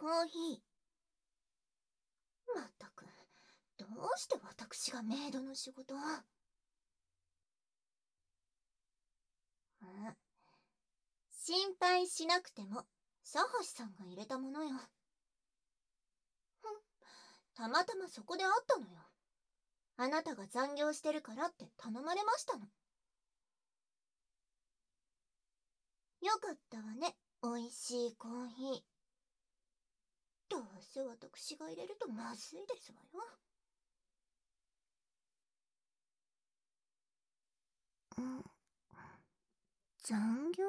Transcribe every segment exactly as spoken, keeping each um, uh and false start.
コーヒー。まったく、どうして私がメイドの仕事を。うん、心配しなくても、佐橋さんが入れたものよ。ふん、たまたまそこで会ったのよ。あなたが残業してるからって頼まれましたの。よかったわね、おいしいコーヒー。どうせ私が入れるとまずいですわよ。うん、残業？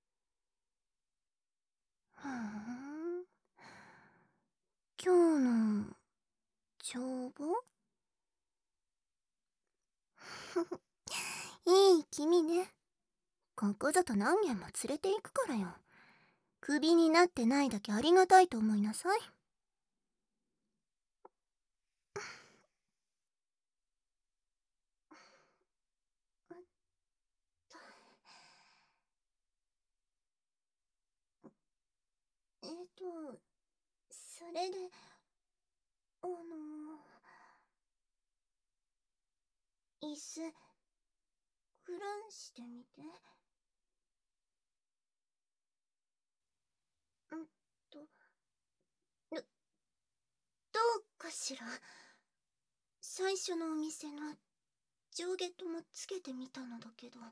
ふーん。今日の帳簿？いい君ね。ここぞと何軒も連れて行くからよ。クビになってないだけありがたいと思いなさい。えっと、それで、あの椅子、クランしてみて。んと、ど、どうかしら。最初のお店の上下ともつけてみたのだけど、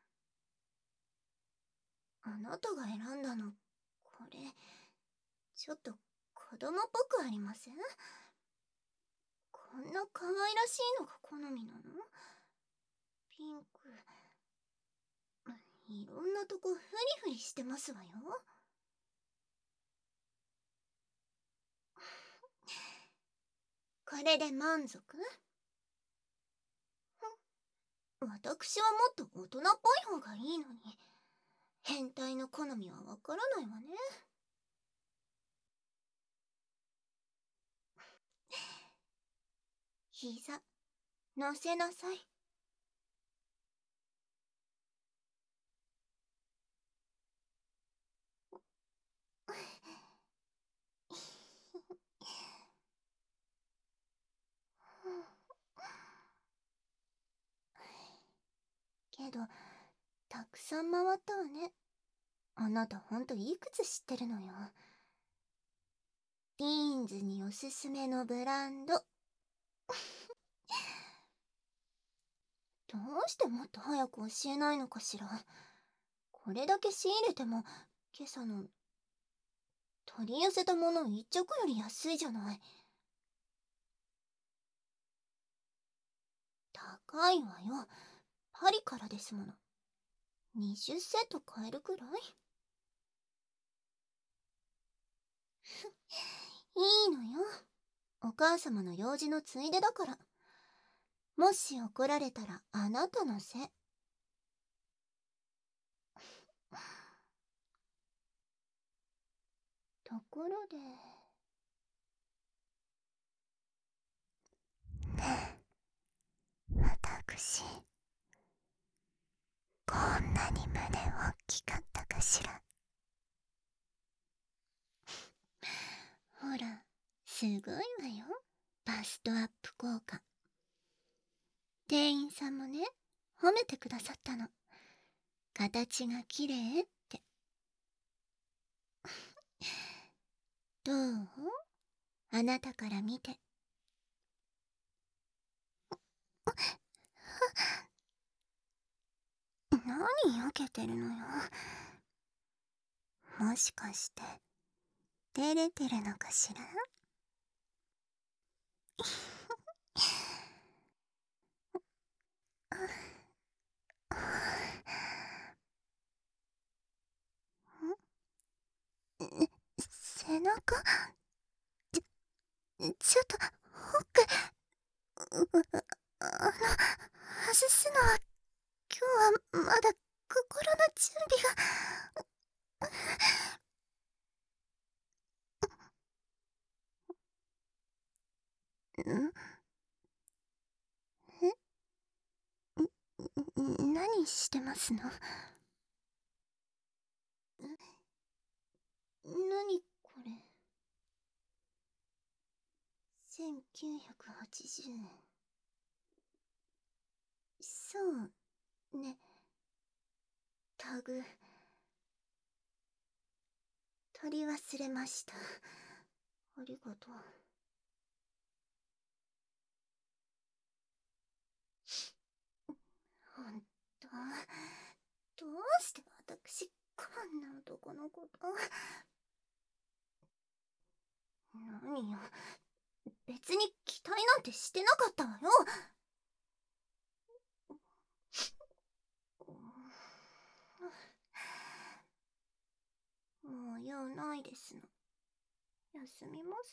あなたが選んだの、これ、ちょっと子供っぽくありません？こんな可愛らしいのが好みなの？ピンク、いろんなとこフリフリしてますわよ。これで満足？私はもっと大人っぽい方がいいのに、変態の好みはわからないわね。膝、乗せなさい。けど、たくさん回ったわね。あなたほんといくつ知ってるのよ。ティーンズにおすすめのブランド。どうしてもっと早く教えないのかしら。これだけ仕入れても、今朝の取り寄せたもの一着より安いじゃない。高いわよ。パリからですもの。にじゅうセット買えるくらい？いいのよ。お母様の用事のついでだから。もし怒られたらあなたのせい。ところで。ねえ、私、こんなに胸大きかったかしら。ほら、すごいわよ。バストアップ効果。店員さんもね、褒めてくださったの。形が綺麗って。どう？あなたから見て。何よけてるのよ。もしかして照れてるのかしら。背中？ちょ、ちょっとホック。あの、外すのは今日はまだ心の準備が。ん？え？何してますの？何これ？ せんきゅうひゃくはちじゅうえん。そうね。タグ取り忘れました。ありがとう。ほんと、どうして私こんな男のこと。何よ、別に期待なんてしてなかったわよ。もう用ないですの。休みます。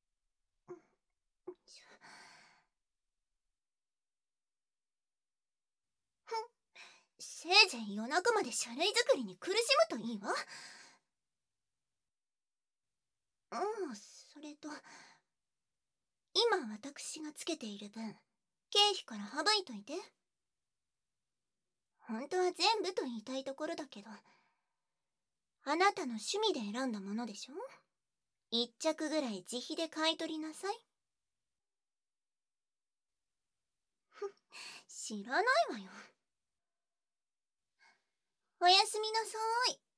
せいぜい夜中まで書類作りに苦しむといいわ。うん、それと今私がつけている分、経費から省いといて。本当は全部と言いたいところだけど、あなたの趣味で選んだものでしょ。一着ぐらい自費で買い取りなさい。知らないわよ。おやすみなさい。